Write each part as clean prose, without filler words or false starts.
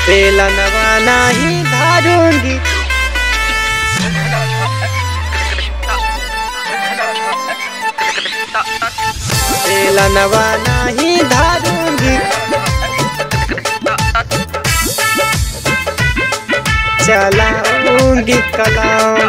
बेलनवा नहीं धारूंगी। बेलनवा नहीं धारूंगी। चलाऊंगी कलाम।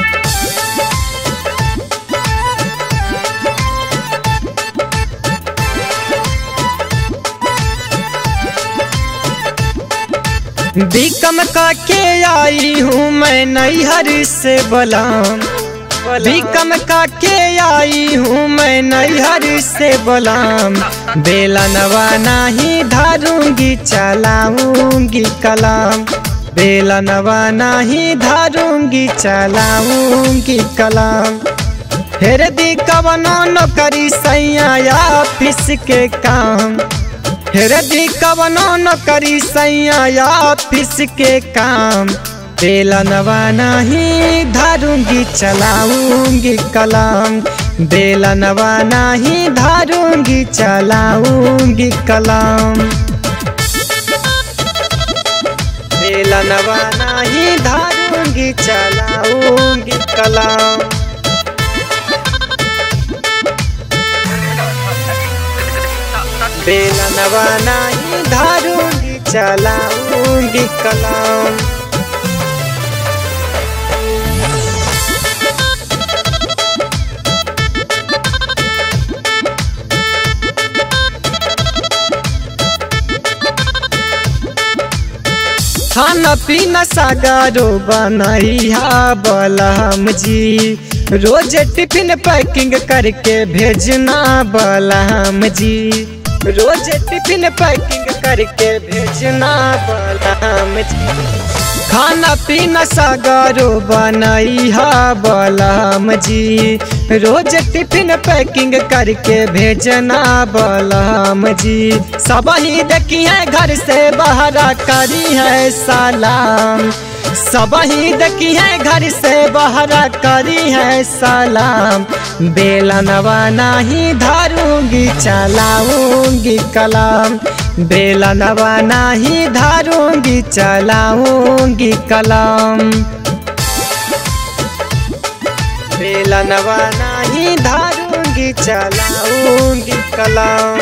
बीकम का के आई हूँ मैं नैहर से बलाम। बीकम का के आई हूँ मैं नैहर से बलाम। बेलनवा नहीं धारूंगी चलाऊंगी कलाम। बेलनवा नहीं धारूंगी चलाऊंगी कलाम। हेर दी कवनो नौकरी सैया ऑफिस के काम। हेर दी कवनो नौकरी सैया ऑफिस के काम। बेलनवा नहीं धारूंगी चलाऊंगी कलाम। बेलनवा नहीं धारूंगी चलाऊंगी कलाम। बेलनवा नहीं धारूंगी चलाऊंगी कलाम। बेलनवा नहीं धारूंगी चलाऊंगी कलाम। खाना पीना सागरो बनैया बलम जी। रोज टिफिन पैकिंग करके भेजना बलम जी। रोज टिफिन पैकिंग करके भेजना बलम जी। खाना पीना सागरो बनैया बलम जी। रोज टिफिन पैकिंग करके भेजना बलम जी। सब ही देखिए घर से बाहर करी है सलाम। सब ही देखिए घर से बाहर करी है सलाम। बेलनवा नहीं धारूंगी चलाऊंगी कलाम। बेलनवा नहीं धारूंगी चलाऊंगी कलाम। बेलनवा नहीं धारूंगी चलाऊंगी कलाम।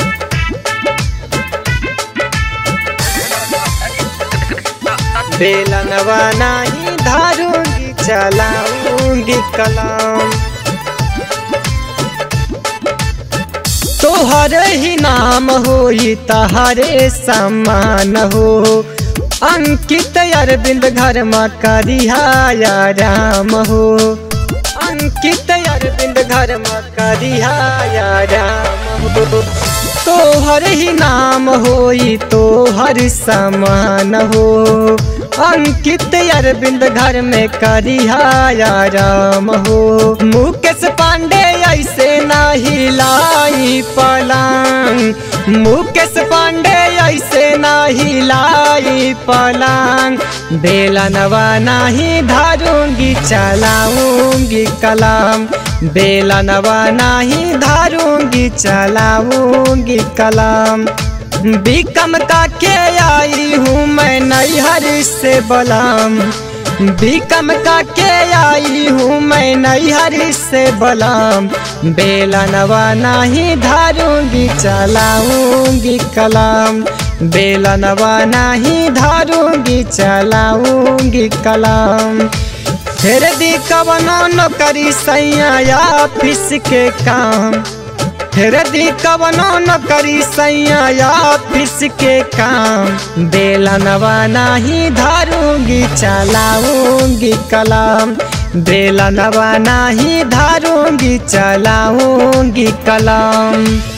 बेलनवा नहीं धारूंगी चलाऊंगी कलाम। तोहर ही नाम होई तहरे समान हो। अंकित अरविंद घर में करिया राम हो। अंकित अरविंद घर में करिया राम हो। तोहर ही नाम होई तोहर समान हो। अंकित अरविंद घर में करिया राम हो। मुकेश पांडे ऐसे नहीं लाई पलंग। मुकेश पांडे ऐसे नहीं लाई पलंग। बेलनवा नहीं धारूंगी चलाऊंगी कलाम। बेलनवा नहीं धारूंगी चलाऊंगी कलाम। बीकम का के आई हूँ मैं नैहर से बलाम। बीकम का के आई हूँ मैं नैहर से बलाम। बेलनवा नहीं धारूंगी चलाऊंगी कलाम। बेलनवा नहीं धारूंगी चलाऊंगी कलाम। फिर दी कवनो नौकरी सैया ऑफिस के काम। फिर दी कवनो नौकरी सैया ऑफिस के काम। बेलनवा नहीं धारूंगी चलाऊंगी कलाम। बेलनवा नहीं धारूंगी चलाऊंगी कलाम।